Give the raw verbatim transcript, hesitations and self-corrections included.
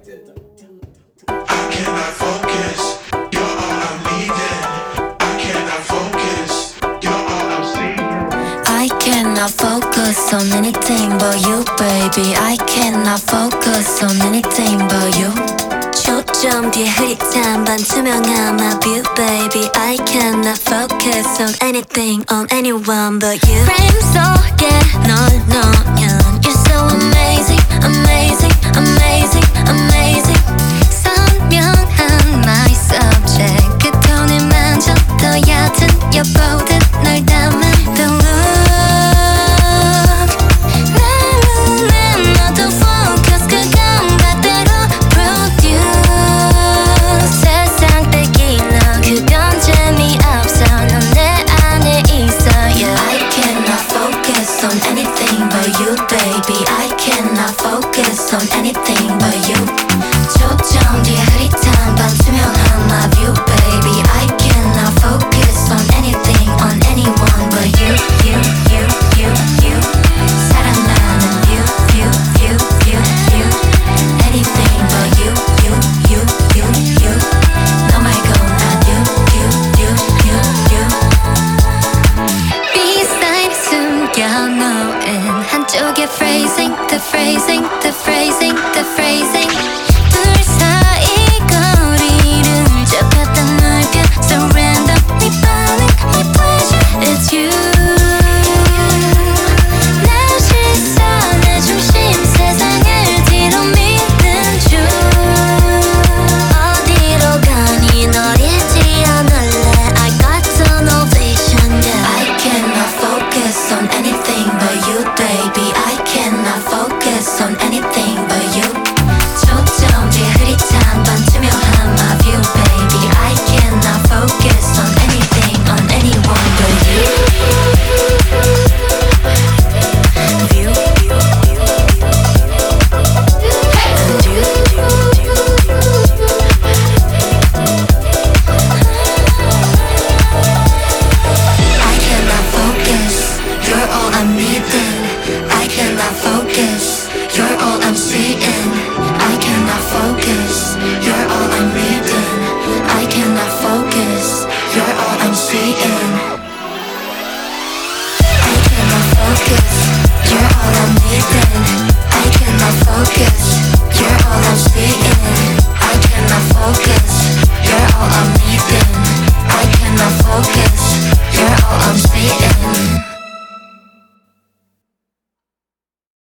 I cannot focus. You're all I'm needing. I cannot focus. You're all I'm seeing. I cannot focus on anything but you, baby. I cannot focus on anything but you. 초점 뒤에 흐릿한 반투명한 my view, baby. I cannot focus on anything, on anyone but you. 프레임 속에 널 넣으면